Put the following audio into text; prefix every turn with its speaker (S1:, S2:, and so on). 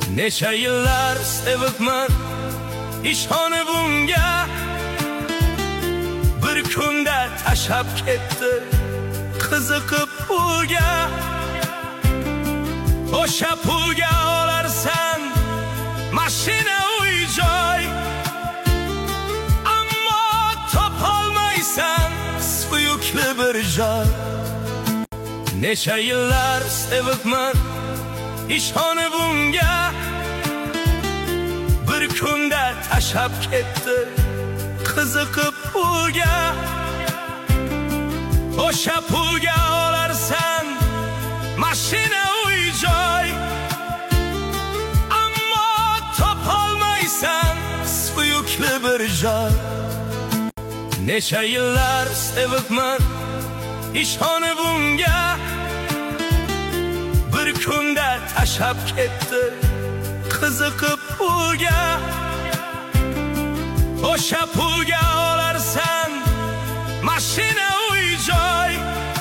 S1: Necha yillar sevibman ishonib bunga, bir kunda tashab ketdi qiziqib pulga. O'sha pulga olarsan mashina uy joy, ammo topolmaysan suyukli bir joy. Necha yillar sevibman ishonib bunga, bir kunda tashab ketdi qiziqib pulga. O'sha pulga olarsan mashina uy joy, ammo topolmaysan suyukli bir joy. Necha yillar sevibman ishonib bunga, bir kunda tashab ketdi qiziqib pulga. O'sha pulga olarsan mashina uy joy,